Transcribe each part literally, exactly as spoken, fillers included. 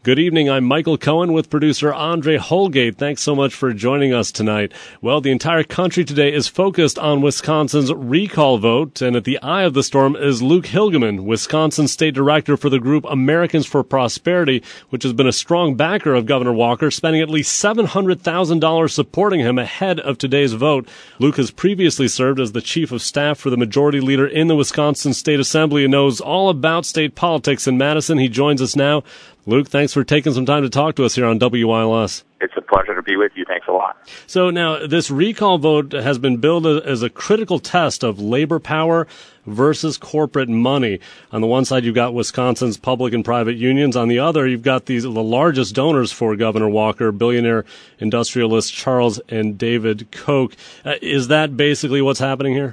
Good evening. I'm Michael Cohen with producer Andre Holgate. Thanks so much for joining us tonight. Well, the entire country today is focused on Wisconsin's recall vote, and at the eye of the storm is Luke Hilgeman, Wisconsin State Director for the group Americans for Prosperity, which has been a strong backer of Governor Walker, spending at least seven hundred thousand dollars supporting him ahead of today's vote. Luke has previously served as the chief of staff for the majority leader in the Wisconsin State Assembly and knows all about state politics in Madison. He joins us now. Luke, thanks for taking some time to talk to us here on W I L S. It's a pleasure to be with you. Thanks a lot. So now, this recall vote has been billed as a critical test of labor power versus corporate money. On the one side, you've got Wisconsin's public and private unions. On the other, you've got these the largest donors for Governor Walker, billionaire industrialists Charles and David Koch. Uh, is that basically what's happening here?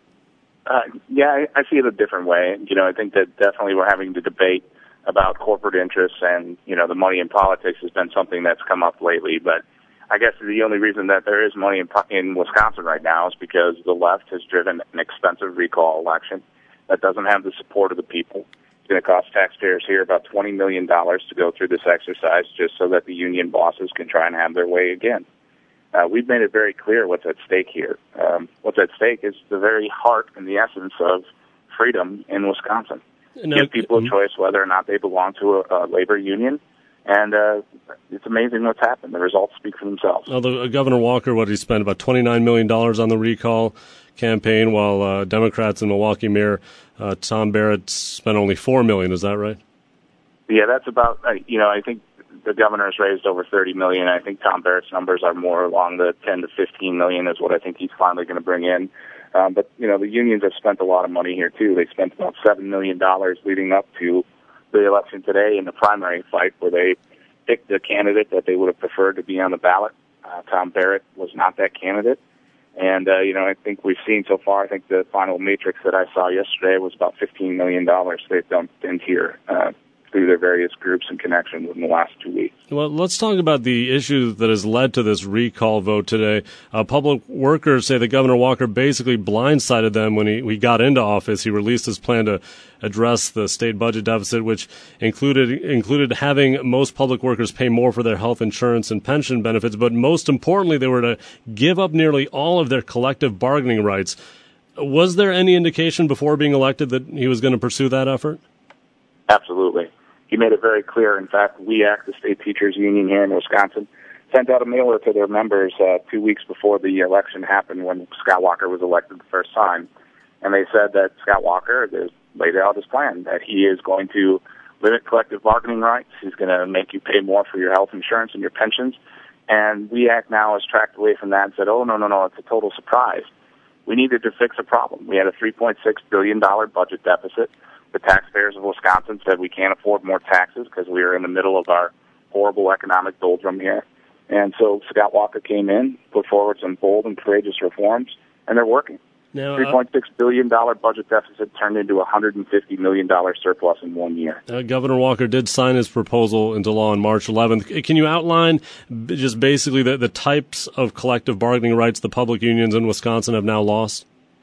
Uh, yeah, I, I see it a different way. You know, I think that definitely we're having the debate about corporate interests, and, you know, the money in politics has been something that's come up lately. But I guess the only reason that there is money in, in Wisconsin right now is because the left has driven an expensive recall election that doesn't have the support of the people. It's going to cost taxpayers here about twenty million dollars to go through this exercise just so that the union bosses can try and have their way again. Uh, we've made it very clear what's at stake here. Um, what's at stake is the very heart and the essence of freedom in Wisconsin. No, give people a choice whether or not they belong to a, a labor union, and uh, it's amazing what's happened. The results speak for themselves. Although uh, Governor Walker, what he spent about twenty-nine million dollars on the recall campaign, while uh, Democrats in Milwaukee Mayor uh, Tom Barrett spent only four million dollars. Is that right? Yeah, that's about. Uh, you know, I think the governor has raised over thirty million dollars. I think Tom Barrett's numbers are more along the ten to fifteen million dollars is what I think he's finally going to bring in. Um, but, you know, the unions have spent a lot of money here, too. They spent about seven million dollars leading up to the election today in the primary fight where they picked the candidate that they would have preferred to be on the ballot. Uh, Tom Barrett was not that candidate. And, uh, you know, I think we've seen so far, I think the final matrix that I saw yesterday was about fifteen million dollars they've dumped into here uh, through their various groups and connections in the last two weeks. Well, let's talk about the issue that has led to this recall vote today. Uh, public workers say that Governor Walker basically blindsided them when he, he got into office. He released his plan to address the state budget deficit, which included included having most public workers pay more for their health insurance and pension benefits. But most importantly, they were to give up nearly all of their collective bargaining rights. Was there any indication before being elected that he was going to pursue that effort? Absolutely. He made it very clear. In fact, W E A C, the state teachers union here in Wisconsin, sent out a mailer to their members uh, two weeks before the election happened when Scott Walker was elected the first time. And they said that Scott Walker has laid out his plan, that he is going to limit collective bargaining rights. He's going to make you pay more for your health insurance and your pensions. And W E A C now has tracked away from that and said, oh, no, no, no, it's a total surprise. We needed to fix a problem. We had a three point six billion dollars budget deficit. The taxpayers of Wisconsin said we can't afford more taxes because we are in the middle of our horrible economic doldrum here. And so Scott Walker came in, put forward some bold and courageous reforms, and they're working. Now, uh, three point six billion dollars budget deficit turned into a one hundred fifty million dollars surplus in one year. Uh, Governor Walker did sign his proposal into law on March eleventh. Can you outline just basically the, the types of collective bargaining rights the public unions in Wisconsin have now lost?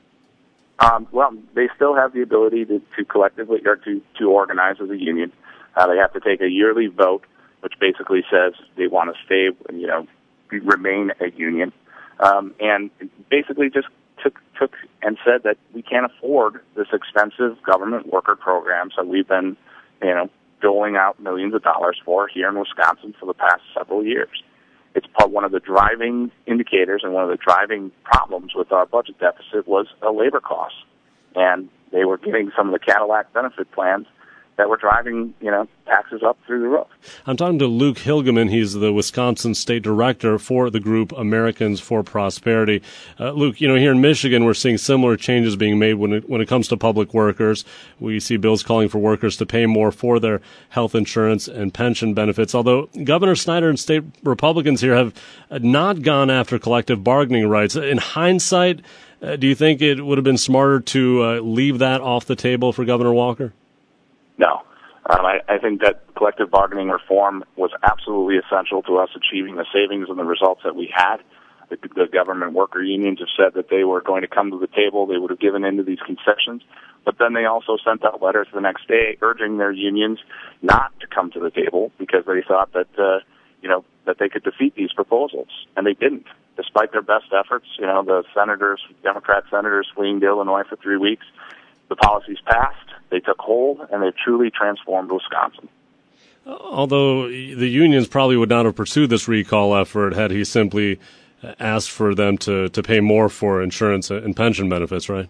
Um, well, they still have the ability to, to collectively or to, to organize as a union. Uh, they have to take a yearly vote, which basically says they want to stay, you know, remain a union, um, and basically just took took and said that we can't afford this expensive government worker programs that we've been, you know, doling out millions of dollars for here in Wisconsin for the past several years. It's part, one of the driving indicators and one of the driving problems with our budget deficit was a labor cost. And they were getting some of the Cadillac benefit plans that were driving, you know, taxes up through the roof. I'm talking to Luke Hilgeman. He's the Wisconsin State Director for the group Americans for Prosperity. Uh, Luke, you know, here in Michigan, we're seeing similar changes being made when it, when it comes to public workers. We see bills calling for workers to pay more for their health insurance and pension benefits, although Governor Snyder and state Republicans here have not gone after collective bargaining rights. In hindsight, uh, do you think it would have been smarter to uh, leave that off the table for Governor Walker? No. Um, I, I think that collective bargaining reform was absolutely essential to us achieving the savings and the results that we had. The, the government worker unions have said that they were going to come to the table. They would have given in to these concessions. But then they also sent out letters the next day urging their unions not to come to the table because they thought that, uh, you know, that they could defeat these proposals. And they didn't. Despite their best efforts, you know, the senators, Democrat senators fleeing to Illinois for three weeks, the policies passed, they took hold, and they truly transformed Wisconsin. Although the unions probably would not have pursued this recall effort had he simply asked for them to, to pay more for insurance and pension benefits, right?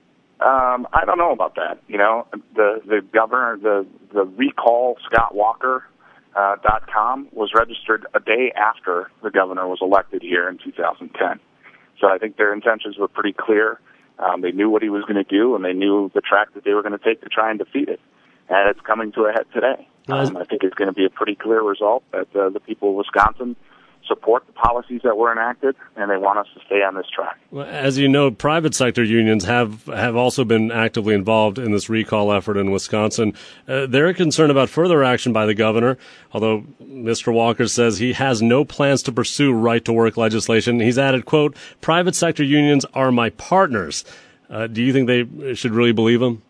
Um, I don't know about that. You know, the the governor, the the recall Scott Walker uh, dot com was registered a day after the governor was elected here in two thousand ten. So I think their intentions were pretty clear. Um, they knew what he was going to do, and they knew the track that they were going to take to try and defeat it. And it's coming to a head today. Um, I think it's going to be a pretty clear result that uh, the people of Wisconsin support the policies that were enacted, and they want us to stay on this track. Well, as you know, private sector unions have, have also been actively involved in this recall effort in Wisconsin. Uh, they're concerned about further action by the governor, although Mister Walker says he has no plans to pursue right-to-work legislation. He's added, quote, private sector unions are my partners. Uh, do you think they should really believe him?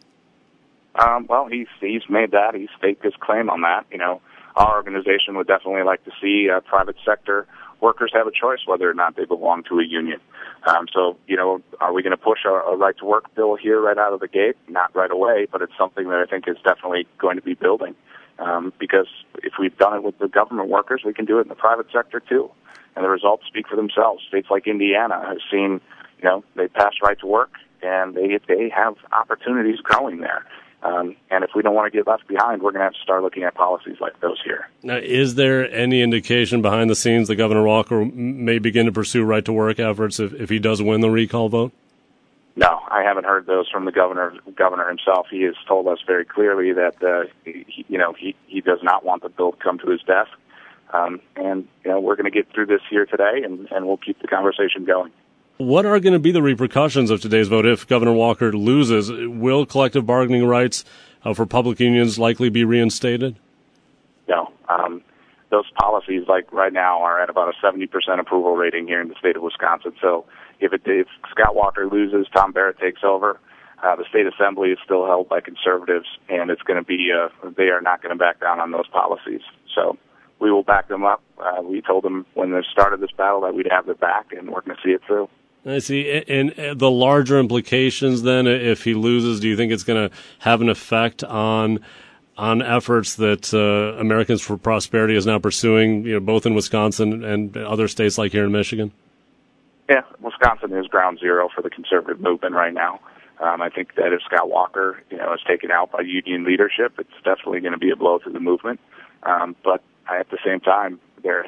Um, well, he's, he's made that. He's staked his claim on that, you know. Our organization would definitely like to see uh, private sector workers have a choice whether or not they belong to a union. Um, so, you know, are we going to push a, a right-to-work bill here right out of the gate? Not right away, but it's something that I think is definitely going to be building. Um, because if we've done it with the government workers, we can do it in the private sector too. And the results speak for themselves. States like Indiana have seen, you know, they passed right-to-work, and they they have opportunities growing there. Um, and if we don't want to get left behind, we're going to have to start looking at policies like those here. Now, is there any indication behind the scenes that Governor Walker may begin to pursue right-to-work efforts if, if he does win the recall vote? No, I haven't heard those from the governor governor himself. He has told us very clearly that, uh, he, you know, he, he does not want the bill to come to his desk. Um, and, you know, we're going to get through this here today, and, and we'll keep the conversation going. What are going to be the repercussions of today's vote if Governor Walker loses? Will collective bargaining rights uh, for public unions likely be reinstated? No. Um, those policies, like right now, are at about a seventy percent approval rating here in the state of Wisconsin. So if, it, if Scott Walker loses, Tom Barrett takes over. Uh, the state assembly is still held by conservatives, and it's going to be, uh, they are not going to back down on those policies. So we will back them up. Uh, we told them when they started this battle that we'd have their back, and we're going to see it through. I see. And the larger implications then, if he loses, do you think it's going to have an effect on on efforts that uh, Americans for Prosperity is now pursuing, you know, both in Wisconsin and other states like here in Michigan? Yeah, Wisconsin is ground zero for the conservative movement right now. Um, I think that if Scott Walker, you know, is taken out by union leadership, it's definitely going to be a blow to the movement. Um, but at the same time, there.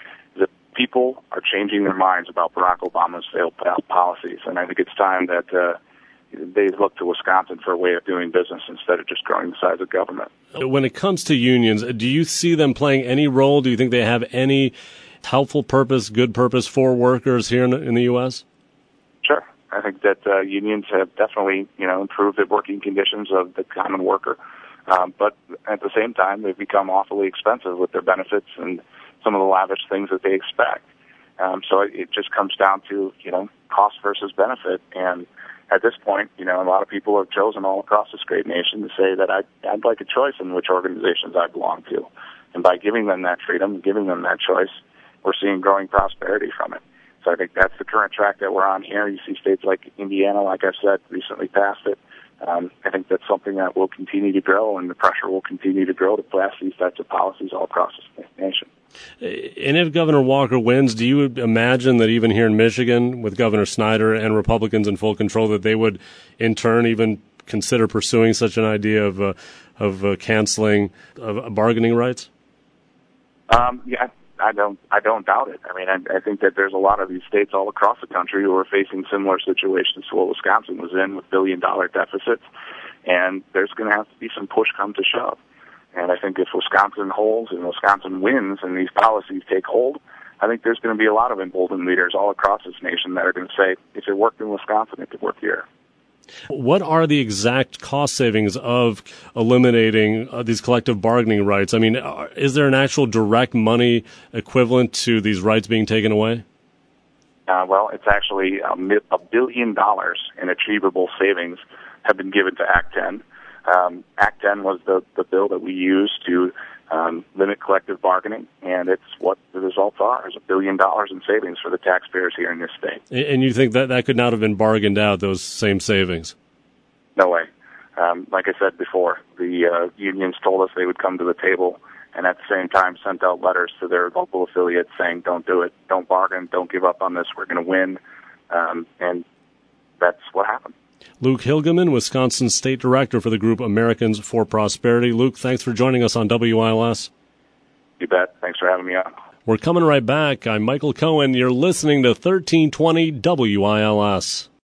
People are changing their minds about Barack Obama's failed policies, and I think it's time that uh, they look to Wisconsin for a way of doing business instead of just growing the size of government. When it comes to unions, do you see them playing any role? Do you think they have any helpful purpose, good purpose for workers here in, in the U S? Sure. I think that uh, unions have definitely, you know, improved the working conditions of the common worker, um, but at the same time, they've become awfully expensive with their benefits and some of the lavish things that they expect. Um, so it, it just comes down to, you know, cost versus benefit. And at this point, you know, a lot of people have chosen all across this great nation to say that I, I'd like a choice in which organizations I belong to. And by giving them that freedom, giving them that choice, we're seeing growing prosperity from it. So I think that's the current track that we're on here. You see states like Indiana, like I said, recently passed it. Um, I think that's something that will continue to grow, and the pressure will continue to grow to pass these types of policies all across the nation. And if Governor Walker wins, do you imagine that even here in Michigan, with Governor Snyder and Republicans in full control, that they would in turn even consider pursuing such an idea of uh, of uh, canceling uh, bargaining rights? Um, yeah, I don't. I don't doubt it. I mean, I, I think that there's a lot of these states all across the country who are facing similar situations to what Wisconsin was in, with billion-dollar deficits, and there's going to have to be some push come to shove. And I think if Wisconsin holds and Wisconsin wins and these policies take hold, I think there's going to be a lot of emboldened leaders all across this nation that are going to say, if it worked in Wisconsin, it could work here. What are the exact cost savings of eliminating uh, these collective bargaining rights? I mean, is there an actual direct money equivalent to these rights being taken away? Uh, well, it's actually a, mi- a billion dollars in achievable savings have been given to Act ten. Um, Act ten was the, the bill that we used to um, limit collective bargaining, and it's what the results are, is a billion dollars in savings for the taxpayers here in this state. And you think that that could not have been bargained out, those same savings? No way. Um, like I said before, the uh, unions told us they would come to the table, and at the same time sent out letters to their local affiliates saying, don't do it, don't bargain, don't give up on this, we're going to win. Um, and that's what happened. Luke Hilgeman, Wisconsin State Director for the group Americans for Prosperity. Luke, thanks for joining us on W I L S. You bet. Thanks for having me on. We're coming right back. I'm Michael Cohen. You're listening to thirteen twenty W I L S.